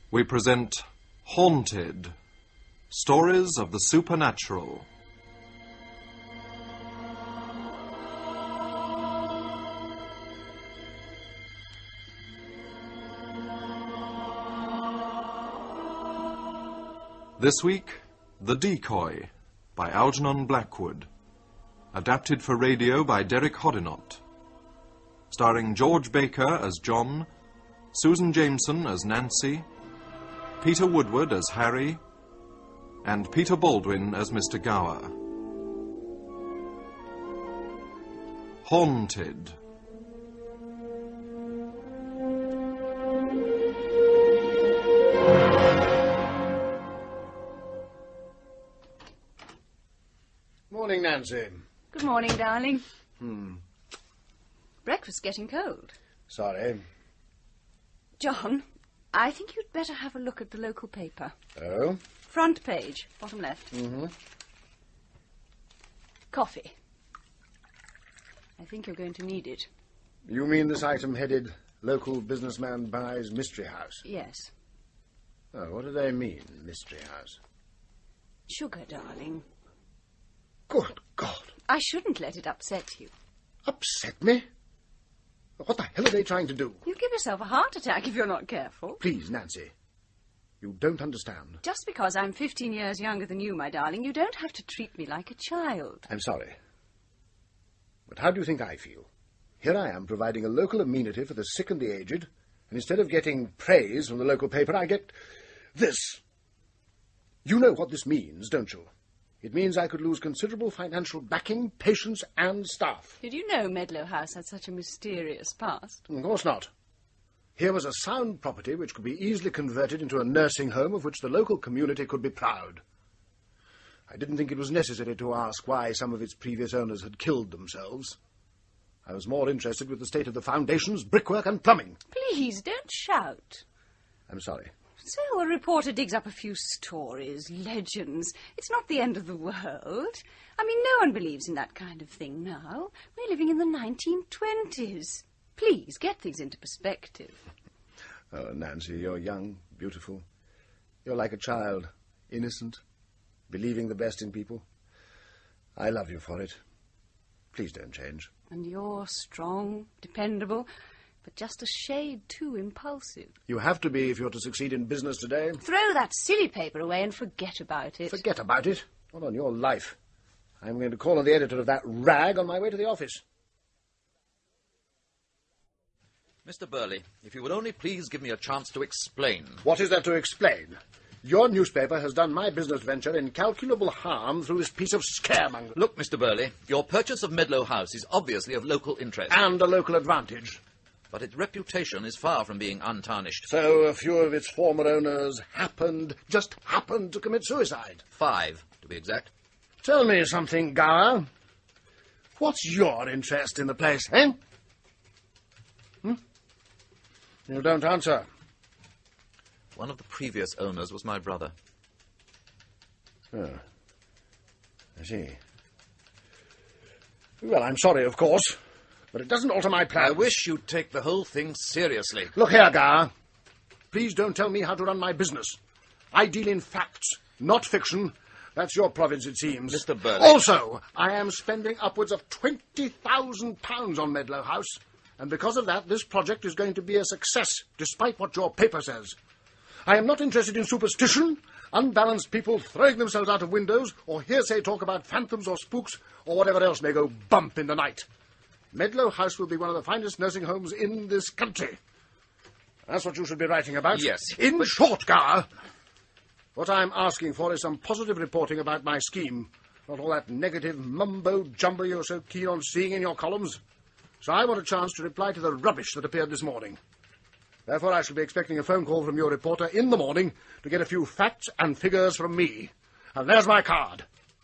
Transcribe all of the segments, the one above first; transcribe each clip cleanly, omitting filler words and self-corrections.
we present Haunted, Stories of the Supernatural. This week, The Decoy, by Algernon Blackwood. Adapted for radio by Derek Hoddinott. Starring George Baker as John, Susan Jameson as Nancy, Peter Woodward as Harry, and Peter Baldwin as Mr. Gower. Haunted. Morning, Nancy. Good morning, darling. Breakfast's getting cold. Sorry. John, I think you'd better have a look at the local paper. Oh? Front page, bottom left. Mm-hmm. Coffee. I think you're going to need it. You mean this item headed, Local Businessman Buys Mystery House? Yes. Oh, what do they mean, Mystery House? Sugar, darling. Good God. I shouldn't let it upset you. Upset me? What the hell are they trying to do? You'll give yourself a heart attack if you're not careful. Please, Nancy. You don't understand. Just because I'm 15 years younger than you, my darling, you don't have to treat me like a child. I'm sorry. But how do you think I feel? Here I am providing a local amenity for the sick and the aged, and instead of getting praise from the local paper, I get this. You know what this means, don't you? It means I could lose considerable financial backing, patience, and staff. Did you know Medlow House had such a mysterious past? Of course not. Here was a sound property which could be easily converted into a nursing home of which the local community could be proud. I didn't think it was necessary to ask why some of its previous owners had killed themselves. I was more interested with the state of the foundations, brickwork, and plumbing. Please, don't shout. I'm sorry. So a reporter digs up a few stories, legends. It's not the end of the world. I mean, no one believes in that kind of thing now. We're living in the 1920s. Please, get things into perspective. Oh, Nancy, you're young, beautiful. You're like a child, innocent, believing the best in people. I love you for it. Please don't change. And you're strong, dependable, but just a shade too impulsive. You have to be if you're to succeed in business today. Throw that silly paper away and forget about it. Forget about it? Not on your life. I'm going to call on the editor of that rag on my way to the office. Mr. Burley, if you would only please give me a chance to explain. What is there to explain? Your newspaper has done my business venture incalculable harm through this piece of scaremonger. Look, Mr. Burley, your purchase of Medlow House is obviously of local interest. And a local advantage. But its reputation is far from being untarnished. So a few of its former owners just happened to commit suicide. 5, to be exact. Tell me something, Gower. What's your interest in the place, eh? You don't answer. One of the previous owners was my brother. Oh, I see. Well, I'm sorry, of course, but it doesn't alter my plans. I wish you'd take the whole thing seriously. Look here, Gower. Please don't tell me how to run my business. I deal in facts, not fiction. That's your province, it seems. Mr. Burley. Also, I am spending upwards of £20,000 on Medlow House, and because of that, this project is going to be a success, despite what your paper says. I am not interested in superstition, unbalanced people throwing themselves out of windows, or hearsay talk about phantoms or spooks, or whatever else may go bump in the night. Medlow House will be one of the finest nursing homes in this country. That's what you should be writing about. Yes. In short, Gower, what I'm asking for is some positive reporting about my scheme, not all that negative mumbo-jumbo you're so keen on seeing in your columns. So I want a chance to reply to the rubbish that appeared this morning. Therefore, I shall be expecting a phone call from your reporter in the morning to get a few facts and figures from me. And there's my card.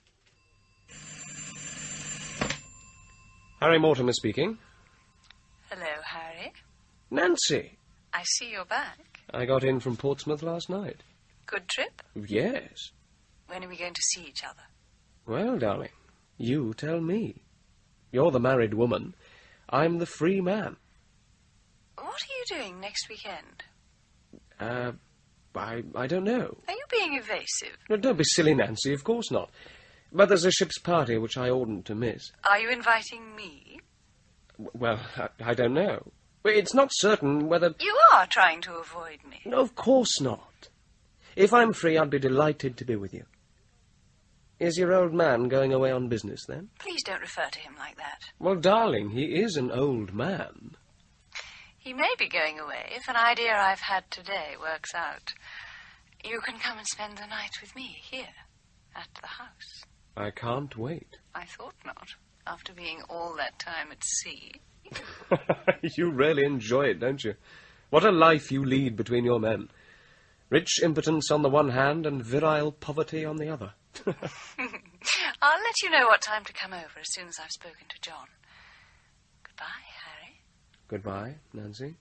Harry Mortimer speaking. Hello, Harry. Nancy. I see you're back. I got in from Portsmouth last night. Good trip? Yes. When are we going to see each other? Well, darling, you tell me. You're the married woman. I'm the free man. What are you doing next weekend? I don't know. Are you being evasive? No, don't be silly, Nancy. Of course not. But there's a ship's party which I oughtn't to miss. Are you inviting me? Well, I don't know. It's not certain whether... You are trying to avoid me. No, of course not. If I'm free, I'd be delighted to be with you. Is your old man going away on business, then? Please don't refer to him like that. Well, darling, he is an old man. He may be going away if an idea I've had today works out. You can come and spend the night with me here, at the house. I can't wait. I thought not, after being all that time at sea. You really enjoy it, don't you? What a life you lead between your men. Rich impotence on the one hand and virile poverty on the other. I'll let you know what time to come over as soon as I've spoken to John. Goodbye, Harry. Goodbye, Nancy.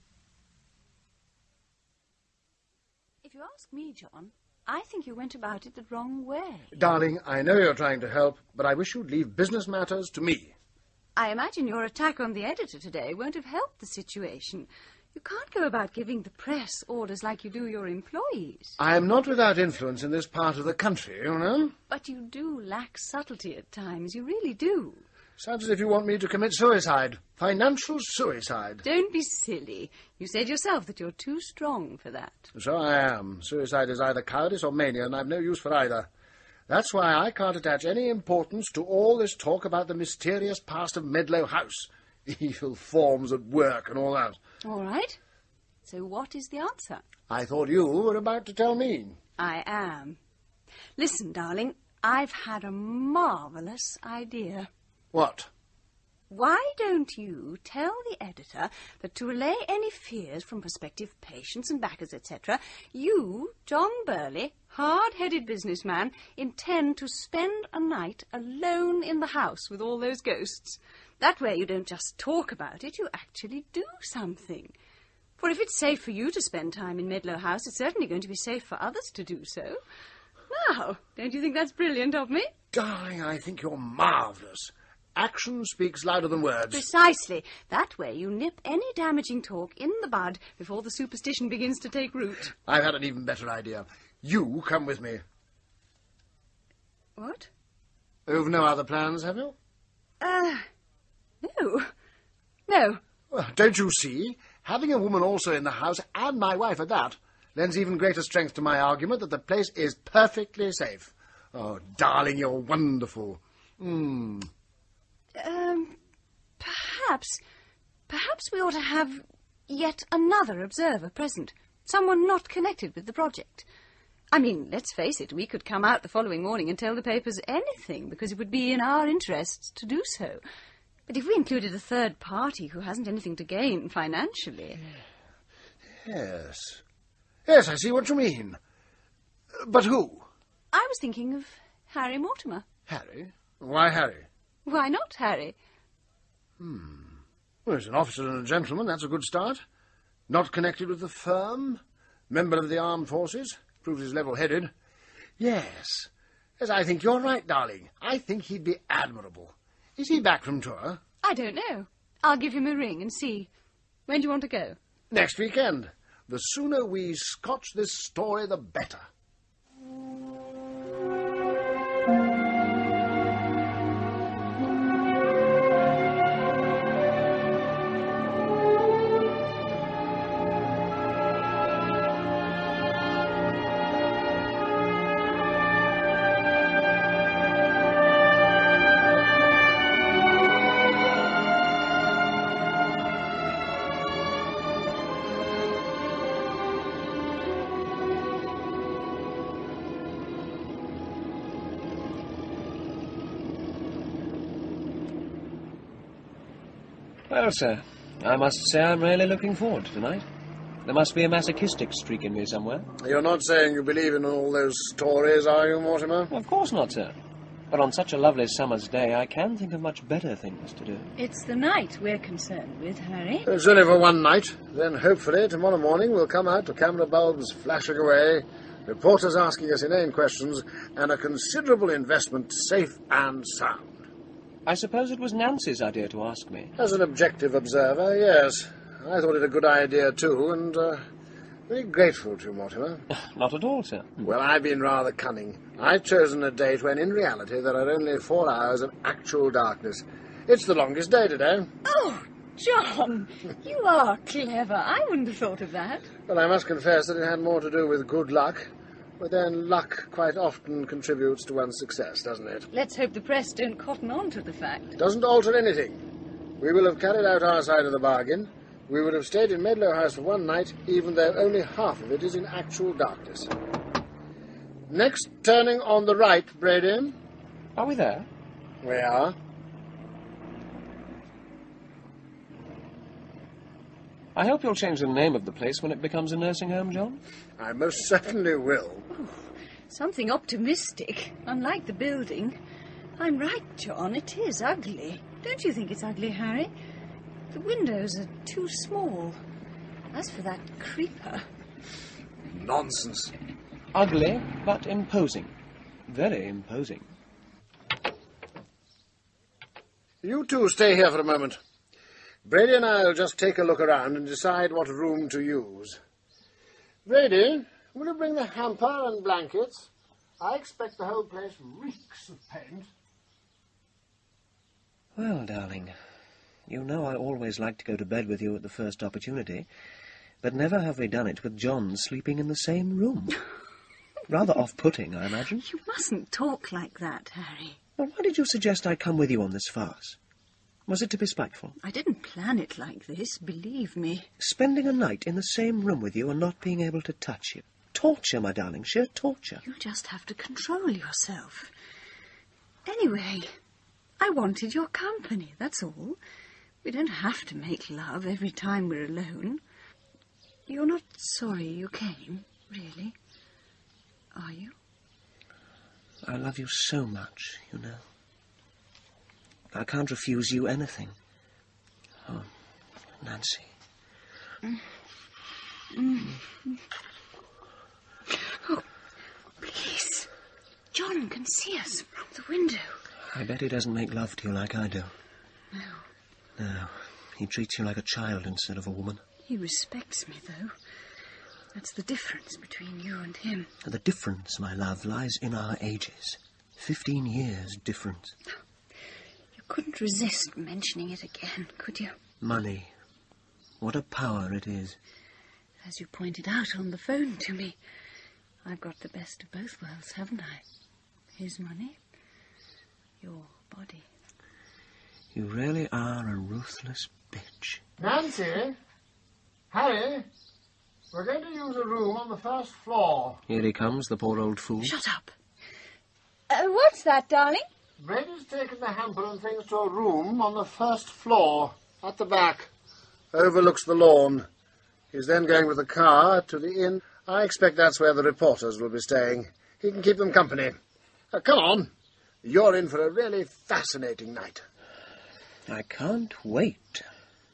If you ask me, John, I think you went about it the wrong way. Darling, I know you're trying to help, but I wish you'd leave business matters to me. I imagine your attack on the editor today won't have helped the situation. You can't go about giving the press orders like you do your employees. I am not without influence in this part of the country, you know. But you do lack subtlety at times. You really do. Sounds as if you want me to commit suicide. Financial suicide. Don't be silly. You said yourself that you're too strong for that. So I am. Suicide is either cowardice or mania, and I've no use for either. That's why I can't attach any importance to all this talk about the mysterious past of Medlow House. Evil forms at work and all that. All right. So what is the answer? I thought you were about to tell me. I am. Listen, darling, I've had a marvellous idea. What? Why don't you tell the editor that to allay any fears from prospective patients and backers, etc., you, John Burley, hard-headed businessman, intend to spend a night alone in the house with all those ghosts. That way you don't just talk about it, you actually do something. For if it's safe for you to spend time in Medlow House, it's certainly going to be safe for others to do so. Now, don't you think that's brilliant of me? Darling, I think you're marvellous. Action speaks louder than words. Precisely. That way you nip any damaging talk in the bud before the superstition begins to take root. I've had an even better idea. You come with me. What? You've no other plans, have you? No. No. Well, don't you see? Having a woman also in the house, and my wife at that, lends even greater strength to my argument that the place is perfectly safe. Oh, darling, you're wonderful. Perhaps we ought to have yet another observer present. Someone not connected with the project. I mean, let's face it, we could come out the following morning and tell the papers anything, because it would be in our interests to do so. But if we included a third party who hasn't anything to gain financially... Yes. Yes, I see what you mean. But who? I was thinking of Harry Mortimer. Harry? Why Harry? Why not Harry? Well, he's an officer and a gentleman, that's a good start. Not connected with the firm. Member of the armed forces. Proves he's level-headed. Yes. Yes, I think you're right, darling. I think he'd be admirable. Is he back from tour? I don't know. I'll give him a ring and see. When do you want to go? Next weekend. The sooner we scotch this story, the better. Well, sir, I must say I'm really looking forward to tonight. There must be a masochistic streak in me somewhere. You're not saying you believe in all those stories, are you, Mortimer? Of course not, sir. But on such a lovely summer's day, I can think of much better things to do. It's the night we're concerned with, Harry. It's only for one night. Then, hopefully, tomorrow morning we'll come out to camera bulbs flashing away, reporters asking us inane questions, and a considerable investment safe and sound. I suppose it was Nancy's idea to ask me. As an objective observer, yes. I thought it a good idea, too, and, Very grateful to you, Mortimer. Not at all, sir. Well, I've been rather cunning. I've chosen a date when, in reality, there are only 4 hours of actual darkness. It's the longest day today. Oh, John, you are clever. I wouldn't have thought of that. Well, I must confess that it had more to do with good luck. But then luck quite often contributes to one's success, doesn't it? Let's hope the press don't cotton on to the fact. Doesn't alter anything. We will have carried out our side of the bargain. We would have stayed in Medlow House for 1 night, even though only half of it is in actual darkness. Next turning on the right, Brady. Are we there? We are. I hope you'll change the name of the place when it becomes a nursing home, John. I most certainly will. Something optimistic, unlike the building. I'm right, John, it is ugly. Don't you think it's ugly, Harry? The windows are too small. As for that creeper... Nonsense. Ugly, but imposing. Very imposing. You two stay here for a moment. Brady and I will just take a look around and decide what room to use. Brady, will you bring the hamper and blankets? I expect the whole place reeks of paint. Well, darling, you know I always like to go to bed with you at the first opportunity, but never have we done it with John sleeping in the same room. Rather off-putting, I imagine. You mustn't talk like that, Harry. Well, why did you suggest I come with you on this farce? Was it to be spiteful? I didn't plan it like this, believe me. Spending a night in the same room with you and not being able to touch you. Torture, my darling, sheer torture. You just have to control yourself. Anyway, I wanted your company, that's all. We don't have to make love every time we're alone. You're not sorry you came, really? Are you? I love you so much, you know. I can't refuse you anything. Oh, Nancy. Oh, please. John can see us from the window. I bet he doesn't make love to you like I do. No. No, he treats you like a child instead of a woman. He respects me, though. That's the difference between you and him. The difference, my love, lies in our ages. 15 years difference. You couldn't resist mentioning it again, could you? Money. What a power it is. As you pointed out on the phone to me, I've got the best of both worlds, haven't I? His money, your body. You really are a ruthless bitch. Nancy? Harry? We're going to use a room on the first floor. Here he comes, the poor old fool. Shut up. What's that, darling? Brady's taken the hamper and things to a room on the first floor, at the back. Overlooks the lawn. He's then going with the car to the inn. I expect that's where the reporters will be staying. He can keep them company. Come on. You're in for a really fascinating night. I can't wait.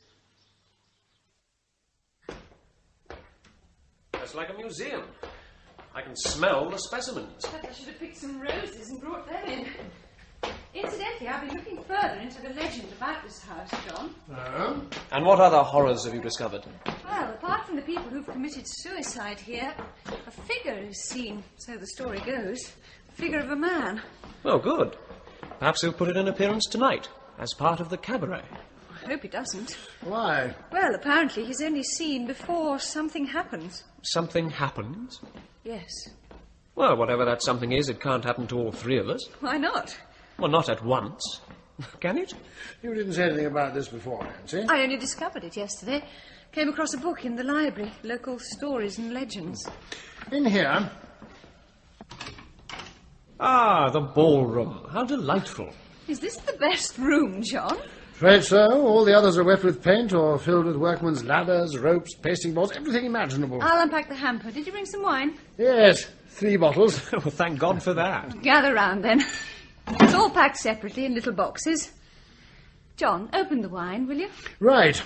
It's like a museum. I can smell the specimens. I should have picked some roses and brought them in. Incidentally, I've been looking further into the legend about this house, John. Oh? And what other horrors have you discovered? Well, apart from the people who've committed suicide here, a figure is seen, so the story goes. The figure of a man. Oh, good. Perhaps he'll put in an appearance tonight, as part of the cabaret. I hope he doesn't. Why? Well, apparently he's only seen before something happens. Something happens? Yes. Well, whatever that something is, it can't happen to all 3 of us. Why not? Well, not at once. Can it? You didn't say anything about this before, Nancy. I only discovered it yesterday. Came across a book in the library, Local Stories and Legends. In here. Ah, the ballroom. How delightful. Is this the best room, John? Afraid so. All the others are wet with paint or filled with workmen's ladders, ropes, pasting boards, everything imaginable. I'll unpack the hamper. Did you bring some wine? Yes, 3 bottles. Well, thank God for that. Gather round, then. It's all packed separately in little boxes. John, open the wine, will you? Right.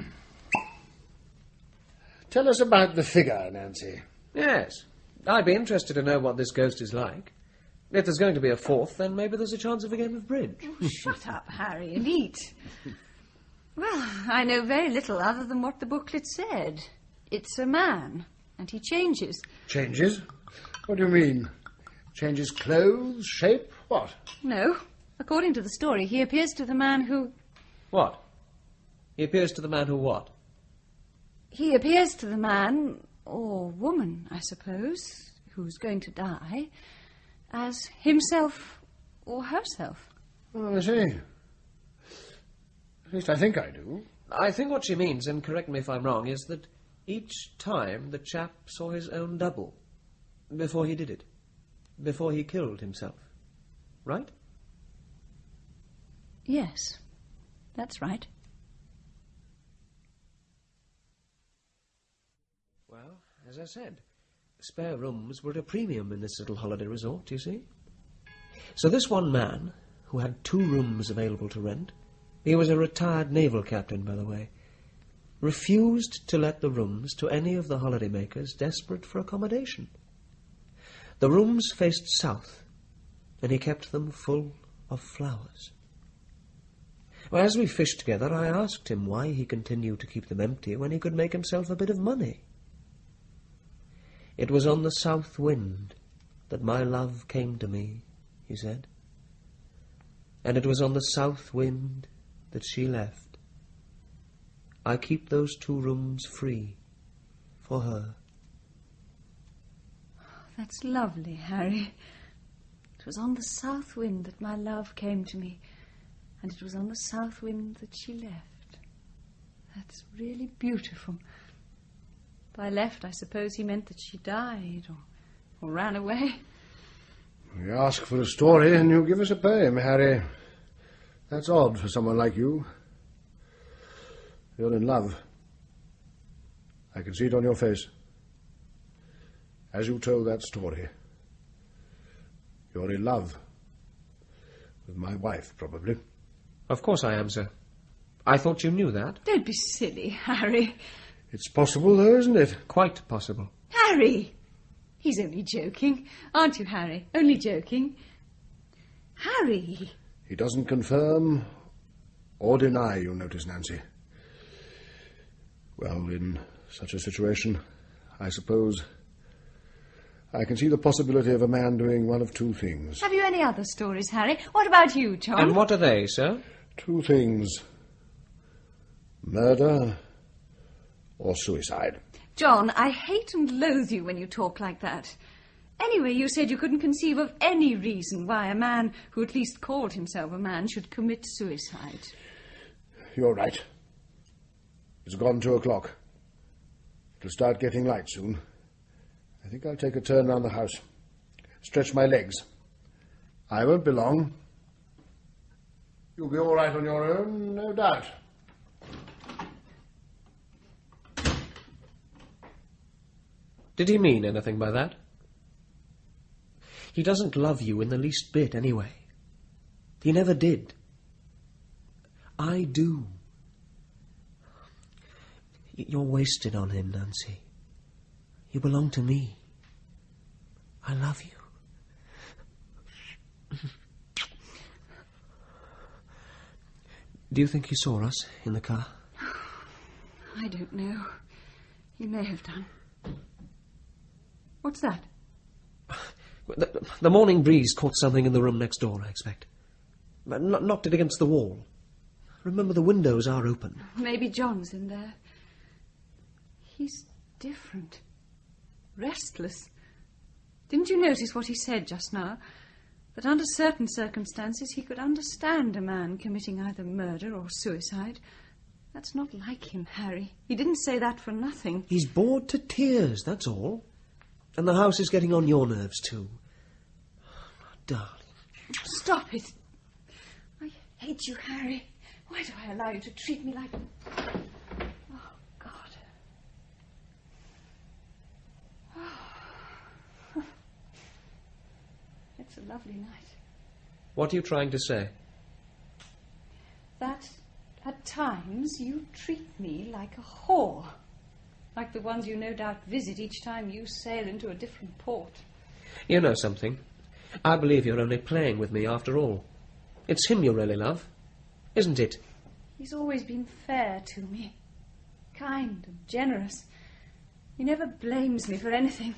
Tell us about the figure, Nancy. Yes. I'd be interested to know what this ghost is like. If there's going to be a 4th, then maybe there's a chance of a game of bridge. Oh, shut up, Harry, and eat. Well, I know very little other than what the booklet said. It's a man. And he changes. Changes? What do you mean? Changes clothes, shape, what? No. According to the story, he appears to the man who... What? He appears to the man who what? He appears to the man, or woman, I suppose, who's going to die, as himself or herself. Oh, I see. At least I think I do. I think what she means, and correct me if I'm wrong, is that each time the chap saw his own double before he did it, before he killed himself. Right? Yes, that's right. Well, as I said, spare rooms were at a premium in this little holiday resort, you see. So this one man, who had 2 rooms available to rent, he was a retired naval captain, by the way, refused to let the rooms to any of the holidaymakers desperate for accommodation. The rooms faced south, and he kept them full of flowers. Well, as we fished together, I asked him why he continued to keep them empty when he could make himself a bit of money. It was on the south wind that my love came to me, he said. And it was on the south wind that she left. I keep those 2 rooms free for her. That's lovely, Harry. It was on the south wind that my love came to me, and it was on the south wind that she left. That's really beautiful. By left, I suppose he meant that she died or ran away. You ask for a story and you give us a poem, Harry. That's odd for someone like you. You're in love. I can see it on your face. As you told that story, you're in love. With my wife, probably. Of course I am, sir. I thought you knew that. Don't be silly, Harry. It's possible, though, isn't it? Quite possible. Harry! He's only joking. Aren't you, Harry? Only joking. Harry! He doesn't confirm or deny, you'll notice, Nancy. Well, in such a situation, I suppose I can see the possibility of a man doing one of 2 things. Have you any other stories, Harry? What about you, John? And what are they, sir? 2 things. Murder or suicide. John, I hate and loathe you when you talk like that. Anyway, you said you couldn't conceive of any reason why a man who at least called himself a man should commit suicide. You're right. It's gone 2 o'clock. It'll start getting light soon. I think I'll take a turn round the house. Stretch my legs. I won't be long. You'll be all right on your own, no doubt. Did he mean anything by that? He doesn't love you in the least bit, anyway. He never did. I do. You're wasted on him, Nancy. You belong to me. I love you. Do you think he saw us in the car? I don't know. He may have done. What's that? The morning breeze caught something in the room next door, I expect. Knocked it against the wall. Remember, the windows are open. Maybe John's in there. He's different. Restless. Didn't you notice what he said just now? That under certain circumstances he could understand a man committing either murder or suicide. That's not like him, Harry. He didn't say that for nothing. He's bored to tears, that's all. And the house is getting on your nerves, too. Darling. Stop it. I hate you, Harry. Why do I allow you to treat me like... Oh, God. Oh. It's a lovely night. What are you trying to say? That, at times, you treat me like a whore. Like the ones you no doubt visit each time you sail into a different port. You know something? I believe you're only playing with me after all. It's him you really love, isn't it? He's always been fair to me. Kind and generous. He never blames me for anything.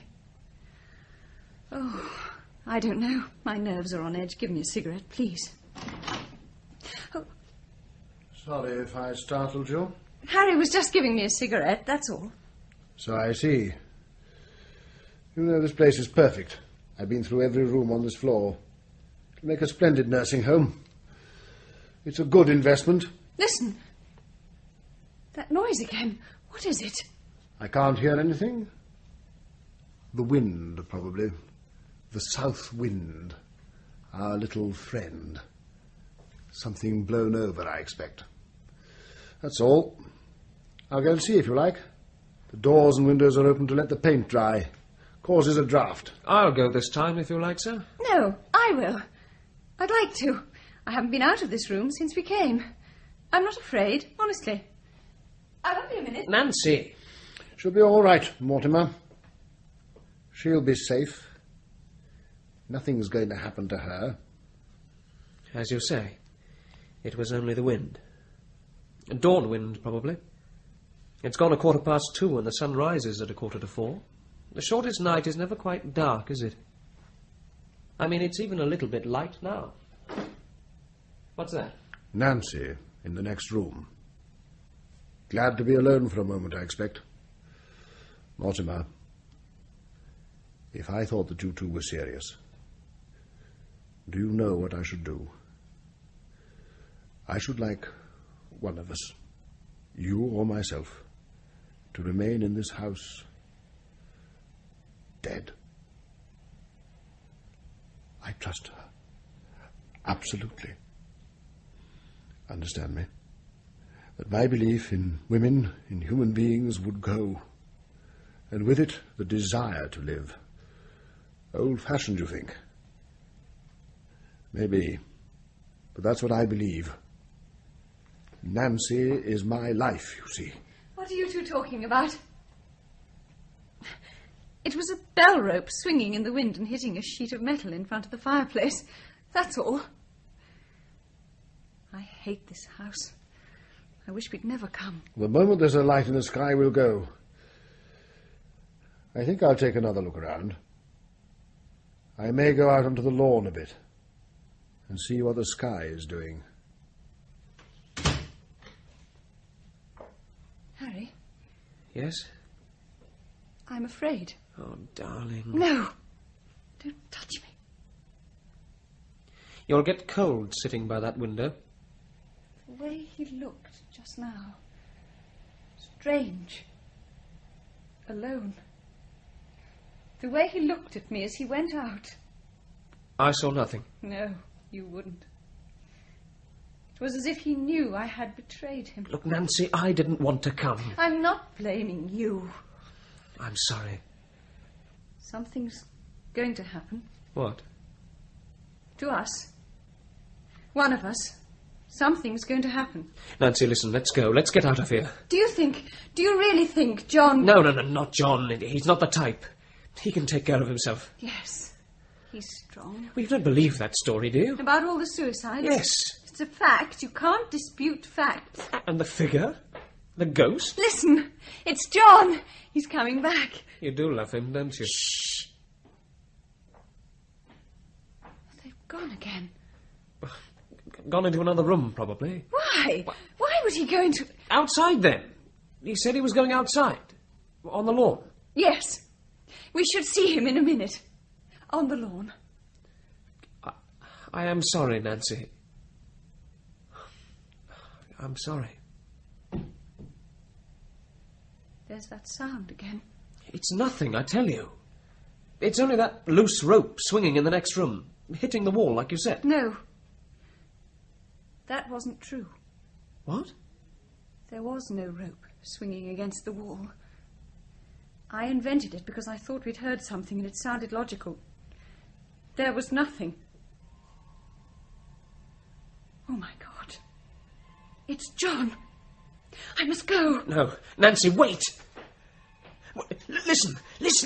Oh, I don't know. My nerves are on edge. Give me a cigarette, please. Oh. Sorry if I startled you. Harry was just giving me a cigarette, that's all. So I see. You know, this place is perfect. I've been through every room on this floor. It'll make a splendid nursing home. It's a good investment. Listen. That noise again. What is it? I can't hear anything. The wind, probably. The south wind. Our little friend. Something blown over, I expect. That's all. I'll go and see if you like. The doors and windows are open to let the paint dry. Causes a draught. I'll go this time, if you like, sir. No, I will. I'd like to. I haven't been out of this room since we came. I'm not afraid, honestly. I won't be a minute. Nancy! She'll be all right, Mortimer. She'll be safe. Nothing's going to happen to her. As you say, it was only the wind. A dawn wind, probably. It's gone 2:15 and the sun rises at 4:45. The shortest night is never quite dark, is it? I mean, it's even a little bit light now. What's that? Nancy, in the next room. Glad to be alone for a moment, I expect. Mortimer, if I thought that you two were serious, do you know what I should do? I should like one of us, you or myself, to remain in this house dead. I trust her. Absolutely. Understand me? That my belief in women, in human beings, would go, and with it the desire to live. Old-fashioned, you think? Maybe, but that's what I believe. Nancy is my life, you see. What are you two talking about? It was a bell rope swinging in the wind and hitting a sheet of metal in front of the fireplace. That's all. I hate this house. I wish we'd never come. The moment there's a light in the sky, we'll go. I think I'll take another look around. I may go out onto the lawn a bit and see what the sky is doing. Harry? Yes? I'm afraid. Oh, darling. No! Don't touch me. You'll get cold sitting by that window. The way he looked just now. Strange. Alone. The way he looked at me as he went out. I saw nothing. No, you wouldn't. It was as if he knew I had betrayed him. Look, Nancy, I didn't want to come. I'm not blaming you. I'm sorry. Something's going to happen. What? To us. One of us. Something's going to happen. Nancy, listen, let's go. Let's get out of here. Do you really think John... No, not John. He's not the type. He can take care of himself. Yes. He's strong. Well, you don't believe that story, do you? About all the suicides? Yes. It's a fact. You can't dispute facts. And the figure? The ghost? Listen. It's John. He's coming back. You do love him, don't you? Shh. They've gone again. Gone into another room, probably. Why? Why would he go into... Outside, then. He said he was going outside. On the lawn. Yes. We should see him in a minute. On the lawn. I am sorry, Nancy. I'm sorry. There's that sound again. It's nothing, I tell you. It's only that loose rope swinging in the next room, hitting the wall, like you said. No. That wasn't true. What? There was no rope swinging against the wall. I invented it because I thought we'd heard something and it sounded logical. There was nothing. Oh, my God. It's John. I must go. No. Nancy, wait. Listen.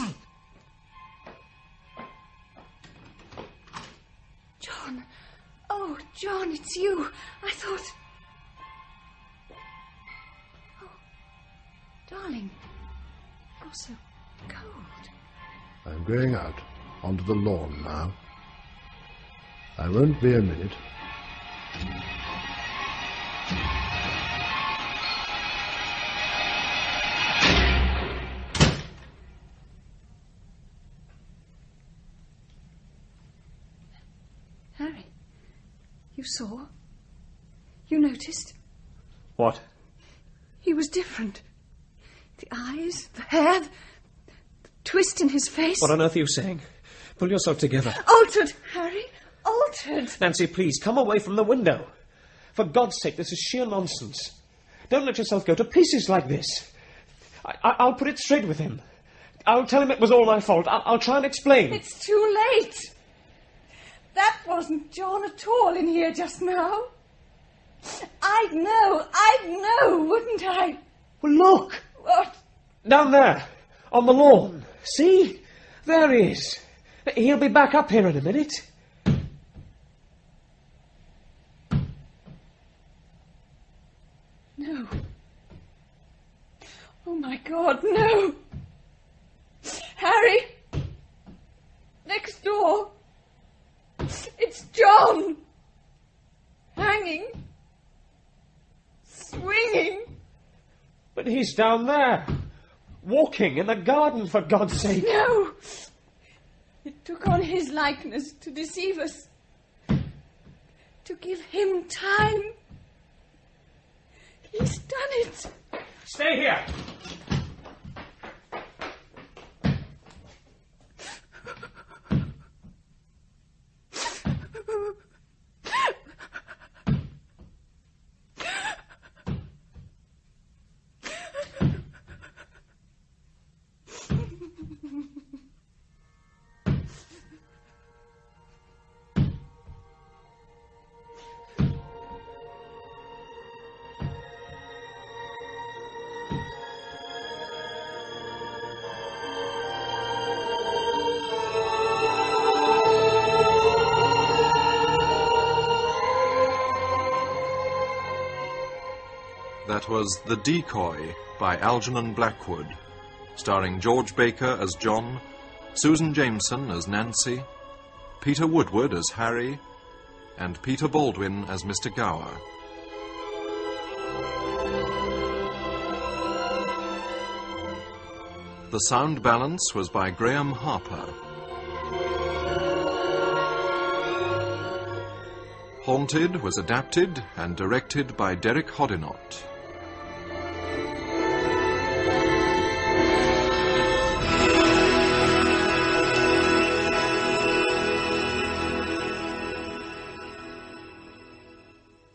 John. Oh, John, it's you. I thought... Oh, darling. Oh, now so cold. I'm going out onto the lawn now. I won't be a minute. Harry, you saw? You noticed? What? He was different. The eyes, the hair, the twist in his face. What on earth are you saying? Pull yourself together. Altered, Harry, altered. Nancy, please, come away from the window. For God's sake, this is sheer nonsense. Don't let yourself go to pieces like this. I'll put it straight with him. I'll tell him it was all my fault. I'll try and explain. It's too late. That wasn't John at all in here just now. I'd know, wouldn't I? Well, look! What? Down there, on the lawn. See? There he is. He'll be back up here in a minute. No. Oh, my God, no. Harry! Next door. It's John! Hanging. Swinging. But he's down there, walking in the garden, for God's sake. No! It took on his likeness to deceive us. To give him time. He's done it. Stay here. That was The Decoy by Algernon Blackwood, starring George Baker as John, Susan Jameson as Nancy, Peter Woodward as Harry, and Peter Baldwin as Mr. Gower. The sound balance was by Graham Harper. Haunted was adapted and directed by Derek Hodinott.